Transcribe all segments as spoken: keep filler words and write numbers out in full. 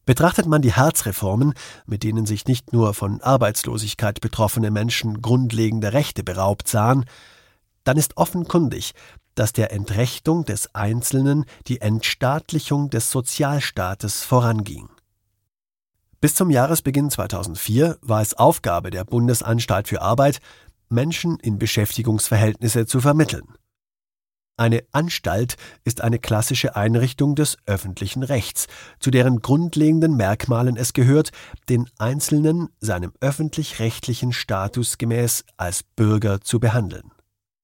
Betrachtet man die Hartz-Reformen, mit denen sich nicht nur von Arbeitslosigkeit betroffene Menschen grundlegende Rechte beraubt sahen, dann ist offenkundig, dass der Entrechtung des Einzelnen die Entstaatlichung des Sozialstaates voranging. Bis zum Jahresbeginn zweitausendvier war es Aufgabe der Bundesanstalt für Arbeit, Menschen in Beschäftigungsverhältnisse zu vermitteln. Eine Anstalt ist eine klassische Einrichtung des öffentlichen Rechts, zu deren grundlegenden Merkmalen es gehört, den Einzelnen seinem öffentlich-rechtlichen Status gemäß als Bürger zu behandeln.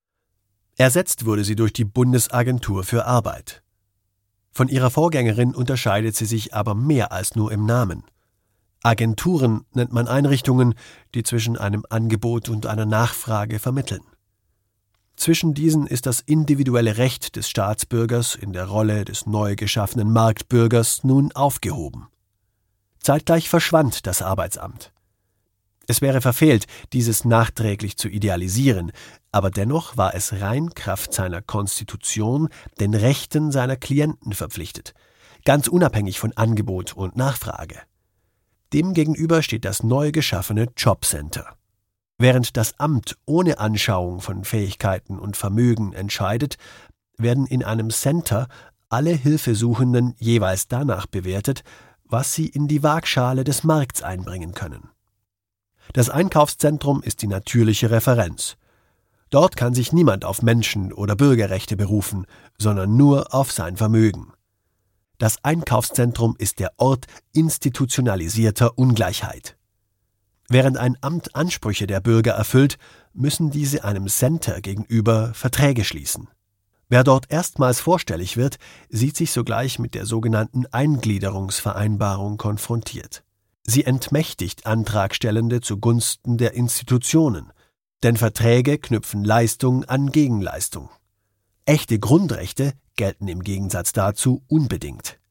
Ersetzt wurde sie durch die Bundesagentur für Arbeit. Von ihrer Vorgängerin unterscheidet sie sich aber mehr als nur im Namen. Agenturen nennt man Einrichtungen, die zwischen einem Angebot und einer Nachfrage vermitteln. Zwischen diesen ist das individuelle Recht des Staatsbürgers in der Rolle des neu geschaffenen Marktbürgers nun aufgehoben. Zeitgleich verschwand das Arbeitsamt. Es wäre verfehlt, dieses nachträglich zu idealisieren, aber dennoch war es rein Kraft seiner Konstitution den Rechten seiner Klienten verpflichtet, ganz unabhängig von Angebot und Nachfrage. Demgegenüber steht das neu geschaffene Jobcenter. Während das Amt ohne Anschauung von Fähigkeiten und Vermögen entscheidet, werden in einem Center alle Hilfesuchenden jeweils danach bewertet, was sie in die Waagschale des Markts einbringen können. Das Einkaufszentrum ist die natürliche Referenz. Dort kann sich niemand auf Menschen- oder Bürgerrechte berufen, sondern nur auf sein Vermögen. Das Einkaufszentrum ist der Ort institutionalisierter Ungleichheit. Während ein Amt Ansprüche der Bürger erfüllt, müssen diese einem Center gegenüber Verträge schließen. Wer dort erstmals vorstellig wird, sieht sich sogleich mit der sogenannten Eingliederungsvereinbarung konfrontiert. Sie entmächtigt Antragstellende zugunsten der Institutionen, denn Verträge knüpfen Leistung an Gegenleistung. Echte Grundrechte gelten im Gegensatz dazu unbedingt.